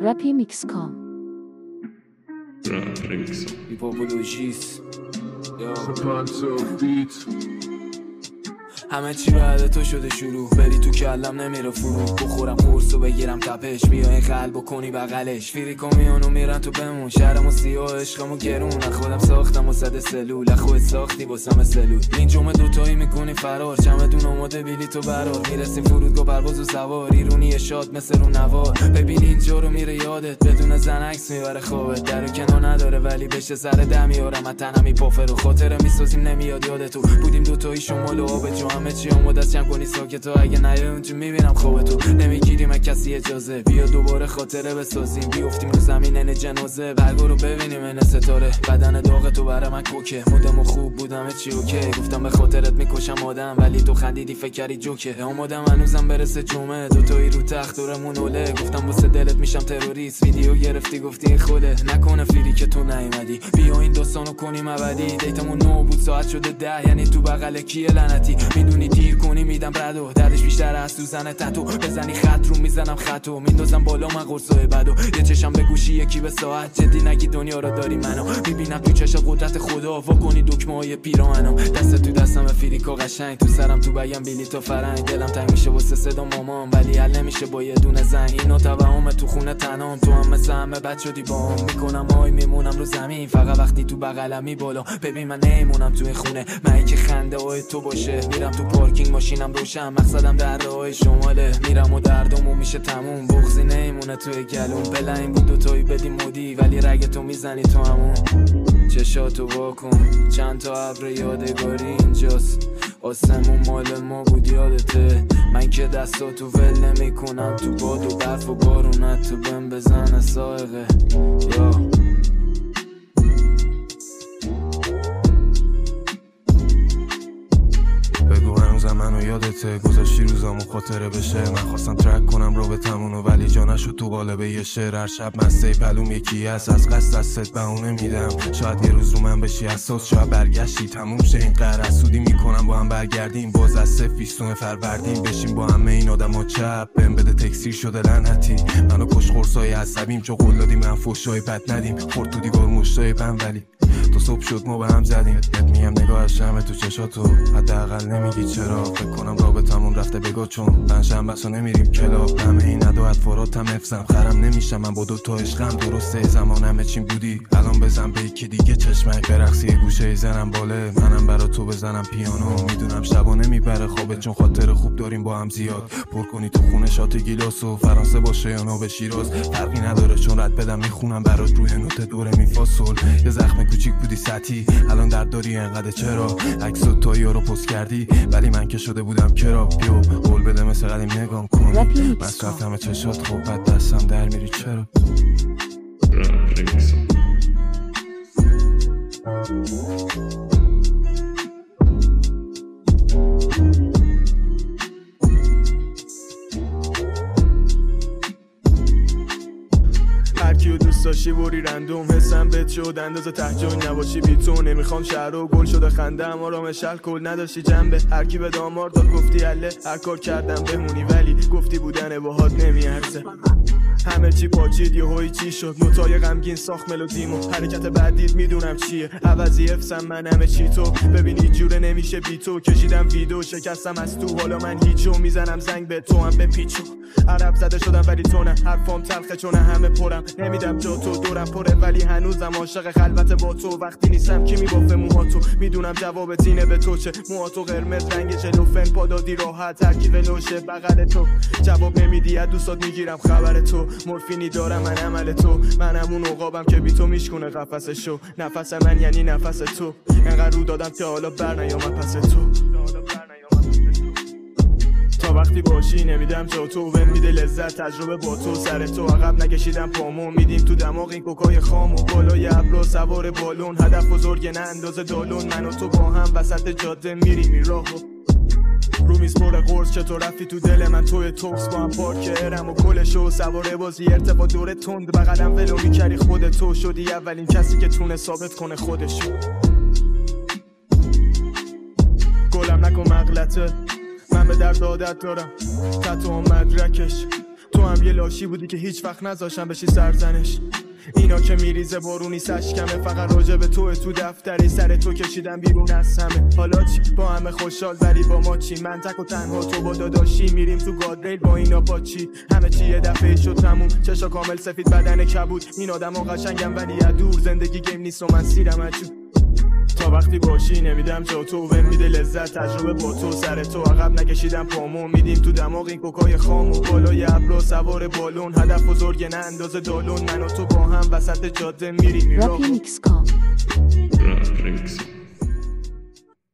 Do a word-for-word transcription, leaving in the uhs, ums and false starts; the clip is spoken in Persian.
رپی میکس کام رپ میکس هیپاپولوژیست سپانسو بیت همه چی بعد تو شده شروع بری تو کلم نمیره فرو بخورم قرص و بگیرم تپش بیای قلب و کنی بغلش فیری کمیونو میرن تو بمون شهرمو سیاه عشقمو گرون خودم ساختم و صد سلول خود ساختی واسم سلول این جمعه دوتایی میکنی فرار چمدون آماده بیلی تو برار میرسیم فرودگاه پرواز و سوار ایرونی شاد مثل رو نوار ببین اینجا رو میره یادت بدون زن عکس میبره خوابت در و کنار نداره ولی بشه سر دم میارم تنم میپافه رو خاطره میسازیم نمیاد یادتو بودیم دوتایی شمال و آب جو همه چی اومد از جمع کنی ساکتو اگه نیای اونجا میبینم خوابتو نمیگیریم از کسی اجازه بیا دوباره خاطره بسازیم بیافتیم رو زمین ان جنازه برگو رو ببینیم ان ستاره بدن داغ تو برای من کوکه مودم خوب بودم چی اوکی گفتم به خاطرت میکشم آدم ولی تو خندیدی فکر کردی جوکه آمادم هنوزم برسه جمعه دوتایی رو تخت دورمون اوله گفتم واسه دلت میشم تروریست ویدیو گرفتی گفتی خوله نکنه فیری که تو نیومدی بیا این داستانو کنیم ابدی دیتمون نو بود ساعت شده ده یعنی تو بغل کیه لعنتی میدونی دیر کنی میدم ردو دردش بیشتر از تو زنه تتو بزنی خط رو میزنم خطو میندازم بالا من قرصای بدو یه چشم به گوشی یکی به ساعت جدی نگی دنیا رو داری منو میبینم تو چش قدرت خدا وا کنی دکمه های پیراهنو دست تو دستم فریکا قشنگ تو سرم تو بگم بیلی تو فرنگ دلم تنگ میشه واسه صدا مامان ولی حل نمیشه با یه دونه زنگ اینو توهم تو خونه تنام تو هم مثل همه بد شدی باام میکنم آی میمونم رو زمین فقط وقتی تو بغلمی بالا ببین من نمیمونم تو این خونه من که خنده های تو باشه میرم تو پارکینگ ماشینم روشن مقصدم در راههای شماله میرم و دردمو میشه تموم بغضی نمیمونه توی گلوم بلا این بود دوتایی بدی مودی ولی رگ تو میزنی تو همون چشاتو واکن چند تا ابر یادگاری اینجاست آسمون مال ما بود یادته من که دستاتو ول نمیکنم تو باد و برف و بارونت تو بهم بزنه سائقه یا بگو هنوزم منو یادته گذاشتی روزامو خاطره بشه من خواستم ترک کنم رابطمونو ولی جا نشد تو قالب یه شعر هر شب مسته پلوم یکی هست از قصد دستت بهونه میدم شاید یه روز رو من بشی اساس شاید برگشتی تموم شه این قهر حسودی میکنم با هم برگردیم باز از صفر بیستون فروردین بشیم با همه این آدم ها چپ بهم بده تکثیر شده لعنتی منو کش خورسای عصبیم چو قول دادی من فوشای بد ندیم خورد تو دیوار مشتای بم ولی تو صبح شد ما به هم زدیم یت میگم نگاه شمه تو چشاتو حداقل نمیگی چرا فکر کنم رابطمون رفته بگو چون من شنبسو نمیریم کلاب همه این ادو ادفاراتم حفظم خرم نمیشم من با دوتا عشقم درسته زمان همه چیم بودی الان بزن به یکی دیگه چشمک برقصی گوشه زنم باله منم برا تو بزنم پیانو میدونم شبا نمیبره خوابه چون خاطر خوب داریم با هم زیاد پر کنی تو خونه شات گیلاسو فرانسه باشه یا نو به شیراز فرقی نداره چون رد بدم میخونم برات روی نوت دوره میفاسول یه زخم کوچیک بودی سطحی الان درد داری انقدر چرا عکسو تا یارو پست کردی ولی من که شده بودم کرا بیو قول بده مثل قدیم نگام کنی مصرف همه چشات خوب بد دستم در میری چرا رپ میکس هرکیو دوست داشتی بری رندوم حسم بهت شد اندازه ته جای نباشی بی تو نمیخوام شهر و گل شده خندم آرامش الکل نداشتی جنبه هرکی به دامار داد گفتی اله هر کار کردم بمونی ولی گفتی بودن باهات نمیارزه همه چی پاچید یه هایی چی شد نوتای غمگین ساخت ملودیمو حرکت بعدیت میدونم چیه عوضی افسم من همه چی تو ببین هیچ جوره نمیشه بی تو کشیدم ویدو شکستم از تو حالا من هیچو میزنم زنگ به تو هم به پیچو عرب زده شدم ولی تو نه حرفام تلخه چون همه پرم نمیدم جا تو دورم پره ولی هنوزم عاشق خلوت با تو وقتی نیستم کی میبافه موهاتو میدونم جواب تینه به تو چه موهاتو قرمز رنگ جلوفن پادادی راحت ترکیب لوشه بغل تو جواب نمیدی از دوستات میگیرم خبر تو مورفینی دارم من عمل تو من همون عقابم که بی تو میشکونه قفسشو نفس من یعنی نفس تو انقدر رو دادم که حالا بر نیام پس تو تا وقتی باشی نمیدم جا تو و میده لذت تجربه با تو سر تو عقب نکشیدم پامو میدیم تو دماغ این کوکای خامو بالای ابرو سوار بالون هدف بزرگ نه اندازه دالون من و تو با هم وسط جاده میریم راهو رو میز پر قرص چطور رفتی تو دل من توی توکس با هم پارکرم و کلشو سواره بازی ارتفاع دور تند بغلم ولو میکردی خود تو شدی اولین کسی که تونه ثابت کنه خودشو گلم نکن مغلطه من به درد عادت دارم تتو هم مدرکش تو هم یه لاشی بودی که هیچ وقت نذاشم بشی سرزنش. اینا که میریزه بارونی سش کمه، فقط راجع به توه تو دفتری سر تو کشیدم بیرون از همه. حالا چی؟ با همه خوشحال ولی با ما چی؟ من تک و تنها تو با داداشی میریم تو گادریل با اینا پاچی. همه چی یه دفعه شد تموم، چشا کامل سفید بدن کبود. این آدم ها قشنگم ولی دور، زندگی گیم نیست و من سیرم اجود. تا وقتی باشی نمیدم جا تو و میده لذت، تجربه با تو سر تو عقب نکشیدم پامو. میدیم تو دماغ این کوکای خامو، بالای ابرا سوار بالون، هدف بزرگ نه اندازه دالون. من و تو با هم وسط جاده میریم رپ میکس کام رپ میکس